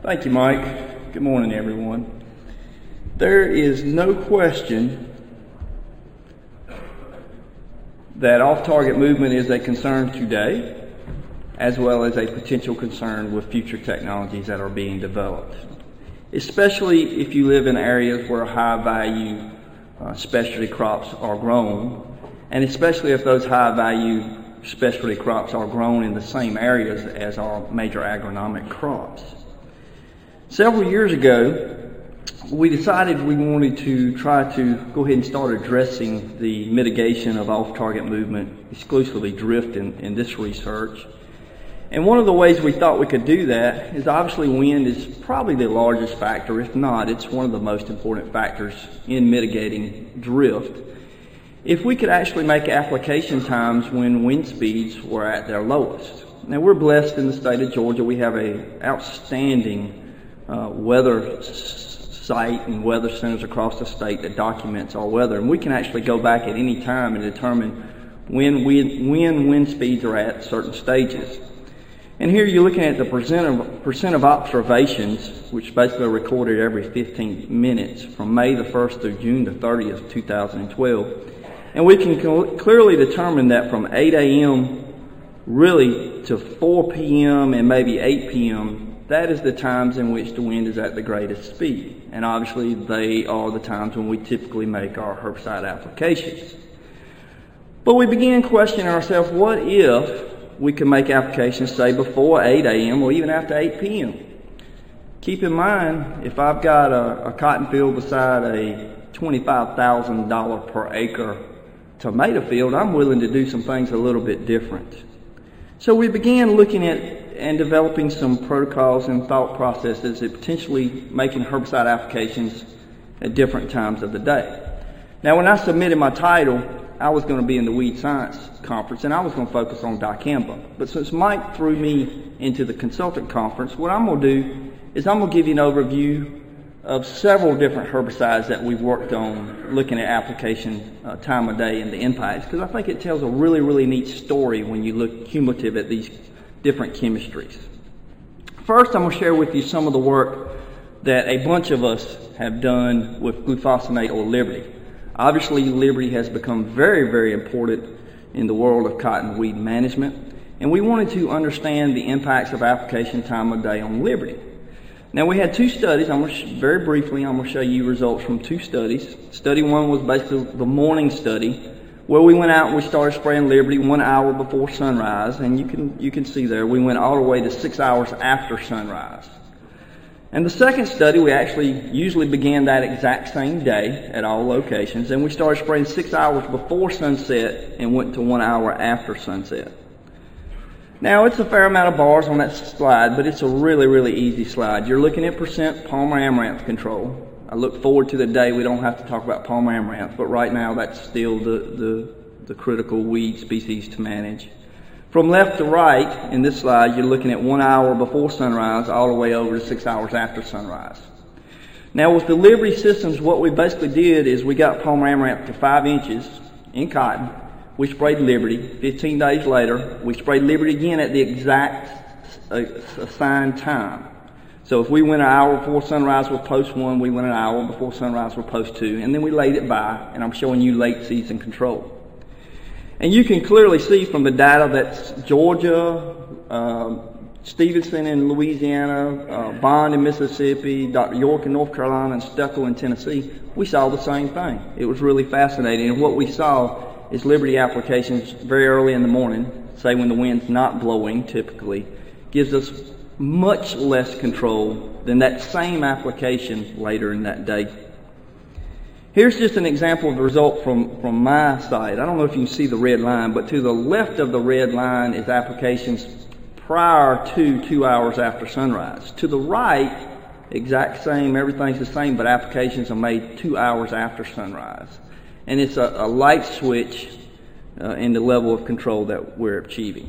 Thank you, Mike. Good morning, everyone. There is no question that off-target movement is a concern today, as well as a potential concern with future technologies that are being developed, especially if you live in areas where high-value specialty crops are grown, and especially if those high-value specialty crops are grown in the same areas as our major agronomic crops. Several years ago, we decided we wanted to try to go ahead and start addressing the mitigation of off-target movement, exclusively drift in this research. And one of the ways we thought we could do that is obviously wind is probably the largest factor. If not, it's one of the most important factors in mitigating drift. If we could actually make application times when wind speeds were at their lowest. Now, we're blessed in the state of Georgia. We have an outstanding weather site and weather centers across the state that documents our weather, and we can actually go back at any time and determine when wind speeds are at certain stages. And here you're looking at the percent of observations, which basically are recorded every 15 minutes from May the 1st through June the 30th, 2012. And we can clearly determine that from 8 a.m. really to 4 p.m. and maybe 8 p.m., that is the times in which the wind is at the greatest speed. And obviously they are the times when we typically make our herbicide applications. But we began questioning ourselves, what if we could make applications, say, before 8 a.m. or even after 8 p.m.? Keep in mind, if I've got a cotton field beside a $25,000 per acre tomato field, I'm willing to do some things a little bit different. So we began looking at and developing some protocols and thought processes at potentially making herbicide applications at different times of the day. Now, when I submitted my title, I was going to be in the Weed Science Conference, and I was going to focus on dicamba. But since Mike threw me into the consultant conference, what I'm going to do is I'm going to give you an overview of several different herbicides that we've worked on, looking at application time of day and the impacts, because I think it tells a really, really neat story when you look cumulative at these different chemistries. First, I'm going to share with you some of the work that a bunch of us have done with glufosinate or Liberty. Obviously, Liberty has become very, very important in the world of cotton weed management, and we wanted to understand the impacts of application time of day on Liberty. Now, we had two studies. Very briefly, I'm going to show you results from two studies. Study one was basically the morning study, where we went out and we started spraying Liberty 1 hour before sunrise, and you can see there we went all the way to 6 hours after sunrise. And the second study, we actually usually began that exact same day at all locations, and we started spraying 6 hours before sunset and went to 1 hour after sunset. Now, it's a fair amount of bars on that slide, but it's a really, really easy slide. You're looking at percent Palmer amaranth control. I look forward to the day we don't have to talk about Palmer amaranth, but right now that's still the critical weed species to manage. From left to right in this slide, you're looking at 1 hour before sunrise all the way over to 6 hours after sunrise. Now, with the Liberty systems, what we basically did is we got Palmer amaranth to 5 inches in cotton. We sprayed Liberty. 15 days later, we sprayed Liberty again at the exact assigned time. So if we went an hour before sunrise with post 1, we went an hour before sunrise with post 2, and then we laid it by, and I'm showing you late season control. And you can clearly see from the data that Georgia, Stevenson in Louisiana, Bond in Mississippi, Dr. York in North Carolina, and Steckel in Tennessee, we saw the same thing. It was really fascinating. And what we saw is Liberty applications very early in the morning, say when the wind's not blowing typically, gives us much less control than that same application later in that day. Here's just an example of the result from my site. I don't know if you can see the red line, but to the left of the red line is applications prior to 2 hours after sunrise. To the right, exact same, everything's the same, but applications are made 2 hours after sunrise. And it's a light switch in the level of control that we're achieving.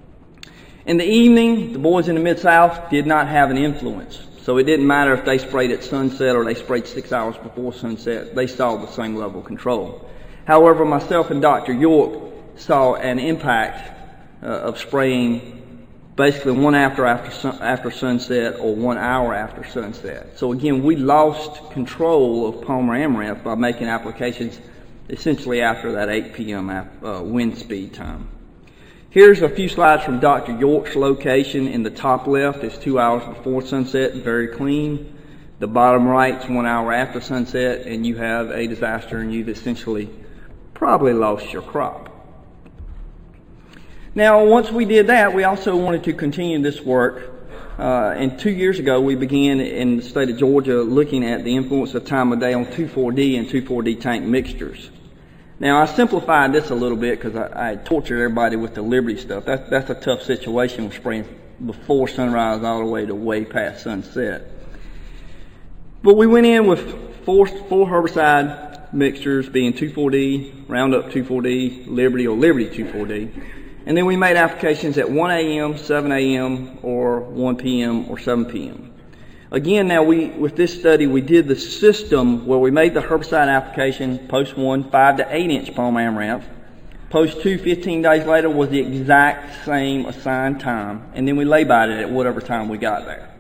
In the evening, the boys in the Mid-South did not have an influence. So it didn't matter if they sprayed at sunset or they sprayed 6 hours before sunset. They saw the same level of control. However, myself and Dr. York saw an impact of spraying basically 1 hour after sunset or 1 hour after sunset. So again, we lost control of Palmer Amaranth by making applications essentially after that 8 p.m. wind speed time. Here's a few slides from Dr. York's location. In the top left is 2 hours before sunset, very clean. The bottom right is 1 hour after sunset, and you have a disaster, and you've essentially probably lost your crop. Now, once we did that, we also wanted to continue this work. And 2 years ago, we began in the state of Georgia looking at the influence of time of day on 2,4-D and 2,4-D tank mixtures. Now, I simplified this a little bit because I tortured everybody with the Liberty stuff. That's a tough situation with spraying before sunrise all the way to way past sunset. But we went in with four herbicide mixtures, being 2,4-D, Roundup 2,4-D, Liberty or Liberty 2,4-D. And then we made applications at 1 a.m., 7 a.m., or 1 p.m. or 7 p.m. Again, now with this study, we did the system where we made the herbicide application, post 1, 5 to 8 inch Palmer Amaranth. Post 2, 15 days later, was the exact same assigned time. And then we lay-byed it at whatever time we got there.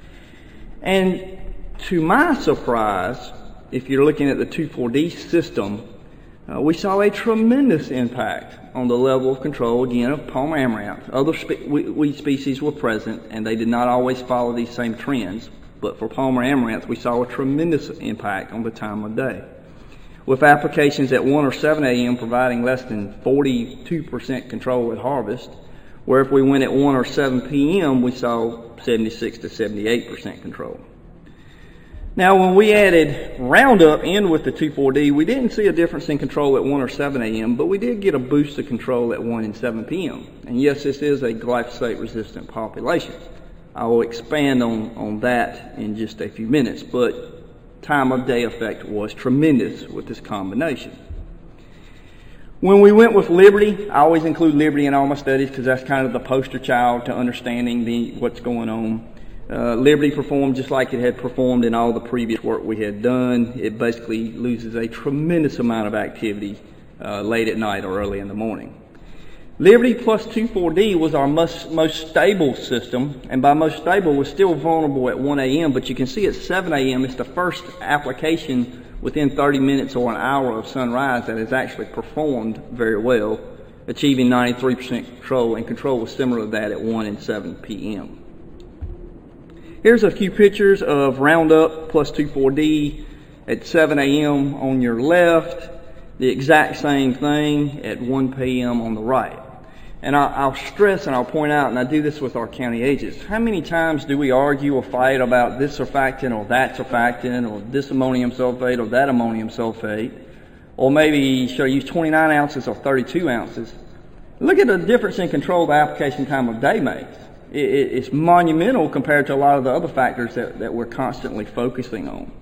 And to my surprise, if you're looking at the 2,4-D system, we saw a tremendous impact on the level of control, again, of Palmer Amaranth. Other weed species were present, and they did not always follow these same trends. But for Palmer Amaranth, we saw a tremendous impact on the time of day, with applications at 1 or 7 a.m. providing less than 42% control at harvest, where if we went at 1 or 7 p.m., we saw 76 to 78% control. Now, when we added Roundup in with the 2,4-D, we didn't see a difference in control at 1 or 7 a.m., but we did get a boost of control at 1 and 7 p.m. And yes, this is a glyphosate-resistant population. I will expand on that in just a few minutes, but time of day effect was tremendous with this combination. When we went with Liberty, I always include Liberty in all my studies because that's kind of the poster child to understanding what's going on. Liberty performed just like it had performed in all the previous work we had done. It basically loses a tremendous amount of activity late at night or early in the morning. Liberty plus 2,4-D was our most stable system, and by most stable was still vulnerable at 1 a.m., but you can see at 7 a.m. it's the first application within 30 minutes or an hour of sunrise that has actually performed very well, achieving 93% control, and control was similar to that at 1 and 7 p.m. Here's a few pictures of Roundup plus 2,4-D at 7 a.m. on your left, the exact same thing at 1 p.m. on the right. And I'll stress and I'll point out, and I do this with our county agents, how many times do we argue or fight about this surfactant or that surfactant or this ammonium sulfate or that ammonium sulfate, or maybe should I use 29 ounces or 32 ounces? Look at the difference in control the application time of day makes. It's monumental compared to a lot of the other factors that we're constantly focusing on.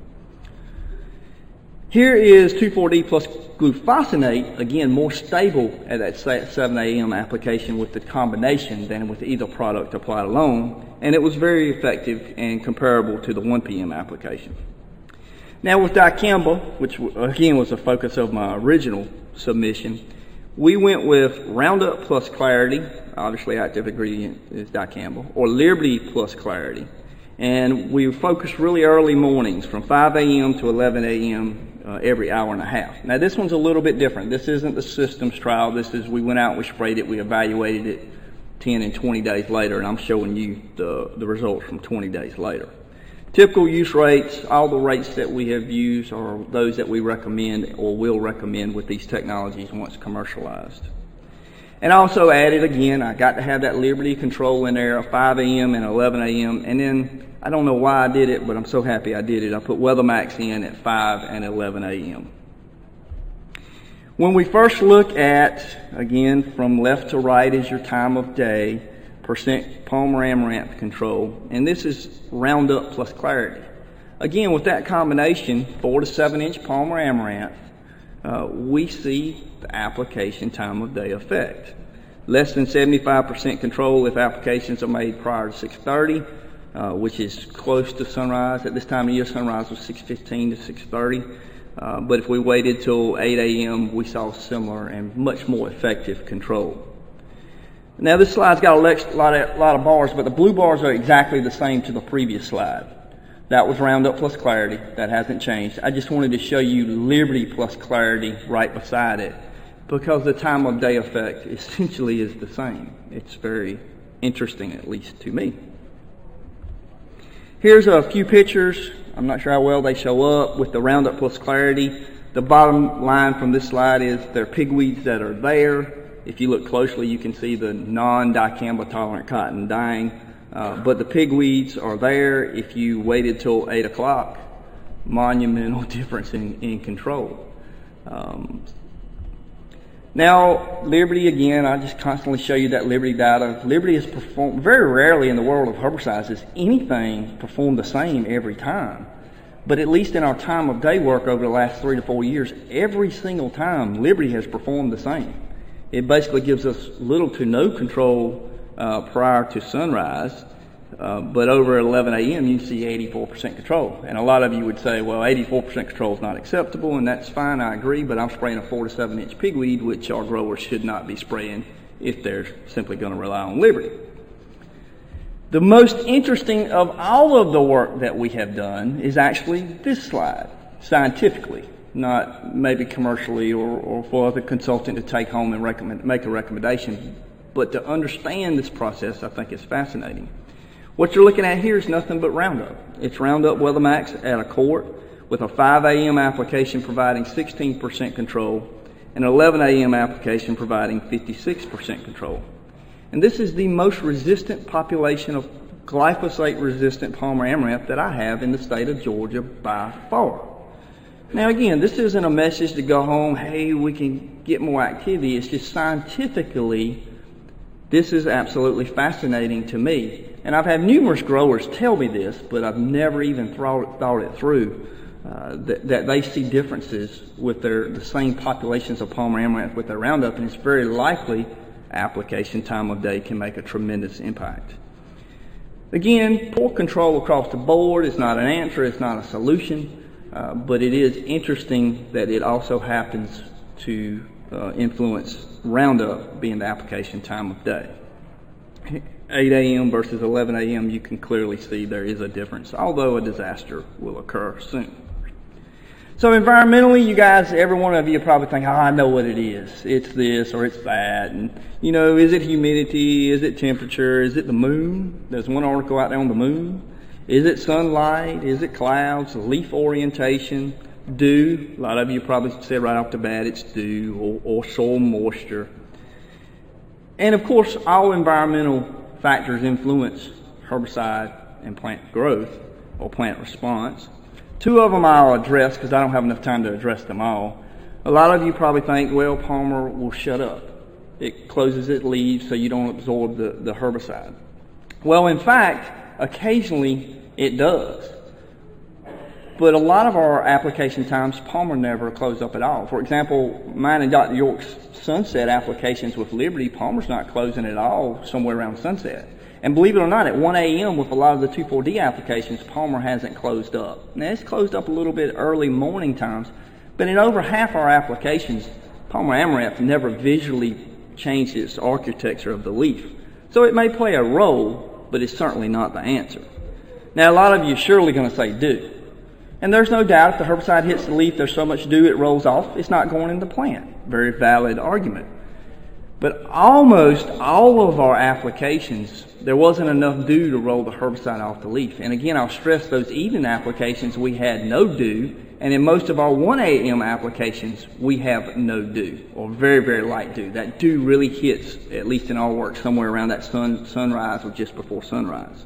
Here is 2,4-D plus glufosinate, again, more stable at that 7 a.m. application with the combination than with either product applied alone, and it was very effective and comparable to the 1 p.m. application. Now with dicamba, which again was the focus of my original submission, we went with Roundup plus Clarity, obviously active ingredient is dicamba, or Liberty plus Clarity. And we focused really early mornings from 5 a.m. to 11 a.m. Every hour and a half. Now this one's a little bit different. This isn't the systems trial. This is we went out, we sprayed it, we evaluated it 10 and 20 days later, and I'm showing you the results from 20 days later. Typical use rates, all the rates that we have used are those that we recommend or will recommend with these technologies once commercialized. And I also added, again, I got to have that Liberty control in there, 5 a.m. and 11 a.m. And then, I don't know why I did it, but I'm so happy I did it. I put WeatherMax in at 5 and 11 a.m. When we first look at, again, from left to right is your time of day, percent Palmer Amaranth control, and this is Roundup plus Clarity. Again, with that combination, 4 to 7 inch Palmer Amaranth, we see the application time of day effect. Less than 75% control if applications are made prior to 6:30, which is close to sunrise. At this time of year, sunrise was 6:15 to 6:30. But if we waited till 8 a.m., we saw similar and much more effective control. Now this slide's got a lot of bars, but the blue bars are exactly the same to the previous slide. That was Roundup plus Clarity. That hasn't changed. I just wanted to show you Liberty plus Clarity right beside it, because the time of day effect essentially is the same. It's very interesting, at least to me. Here's a few pictures. I'm not sure how well they show up with the Roundup plus Clarity. The bottom line from this slide is there are pigweeds that are there. If you look closely, you can see the non-dicamba tolerant cotton dying. But the pigweeds are there. If you waited till 8 o'clock, monumental difference in control. Now, Liberty, again, I just constantly show you that Liberty data. Liberty is performed, very rarely in the world of herbicides does anything perform the same every time. But at least in our time of day work over the last 3 to 4 years, every single time Liberty has performed the same. It basically gives us little to no control prior to sunrise, but over 11 a.m. you see 84% control. And a lot of you would say, well, 84% control is not acceptable, and that's fine, I agree, but I'm spraying a 4 to 7 inch pigweed, which our growers should not be spraying if they're simply going to rely on Liberty. The most interesting of all of the work that we have done is actually this slide, scientifically, not maybe commercially or for the consultant to take home and make a recommendation, but to understand this process I think is fascinating. What you're looking at here is nothing but Roundup. It's Roundup Weathermax at a quart with a 5 a.m. application providing 16% control and an 11 a.m. application providing 56% control. And this is the most resistant population of glyphosate-resistant Palmer amaranth that I have in the state of Georgia by far. Now again, this isn't a message to go home, hey, we can get more activity. It's just scientifically, this is absolutely fascinating to me. And I've had numerous growers tell me this, but I've never even thought it through, that they see differences with the same populations of Palmer amaranth with their Roundup, and it's very likely application time of day can make a tremendous impact. Again, poor control across the board is not an answer, it's not a solution, but it is interesting that it also happens to influence Roundup being the application time of day. 8 a.m. versus 11 a.m., you can clearly see there is a difference, although a disaster will occur soon. So environmentally, you guys, every one of you probably think, oh, I know what it is. It's this or it's that. And, you know, is it humidity? Is it temperature? Is it the moon? There's one article out there on the moon. Is it sunlight? Is it clouds? Leaf orientation? Dew? A lot of you probably said right off the bat it's dew or soil moisture. And, of course, all environmental factors influence herbicide and plant growth or plant response. Two of them I'll address because I don't have enough time to address them all. A lot of you probably think, well, Palmer will shut up. It closes its leaves so you don't absorb the herbicide. Well, in fact, occasionally it does. But a lot of our application times, Palmer never closed up at all. For example, mine and Dr. York's sunset applications with Liberty, Palmer's not closing at all somewhere around sunset. And believe it or not, at 1 a.m. with a lot of the 2,4-D applications, Palmer hasn't closed up. Now, it's closed up a little bit early morning times, but in over half our applications, Palmer amaranth never visually changed its architecture of the leaf. So it may play a role, but it's certainly not the answer. Now, a lot of you are surely going to say dew. And there's no doubt if the herbicide hits the leaf, there's so much dew it rolls off, it's not going in the plant. Very valid argument. But almost all of our applications, there wasn't enough dew to roll the herbicide off the leaf. And again, I'll stress those evening applications, we had no dew. And in most of our 1 a.m. applications, we have no dew, or very, very light dew. That dew really hits, at least in our work, somewhere around that sunrise or just before sunrise.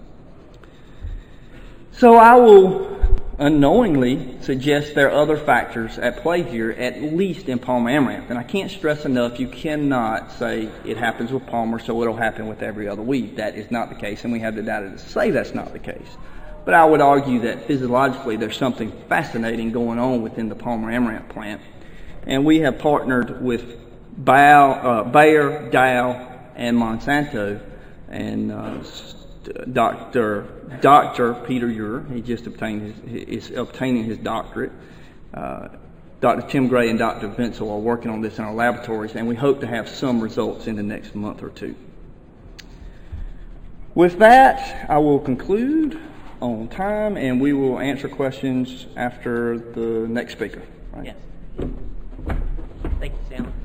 So I will unknowingly suggest there are other factors at play here, at least in Palmer amaranth. And I can't stress enough, you cannot say it happens with Palmer, so it'll happen with every other weed. That is not the case, and we have the data to say that's not the case. But I would argue that physiologically there's something fascinating going on within the Palmer amaranth plant. And we have partnered with Bayer, Dow, and Monsanto, and Dr. Peter Ure, he just is obtaining his doctorate. Dr. Tim Gray and Dr. Vinsel are working on this in our laboratories, and we hope to have some results in the next month or two. With that, I will conclude on time, and we will answer questions after the next speaker. Right? Yes. Thank you, Sam.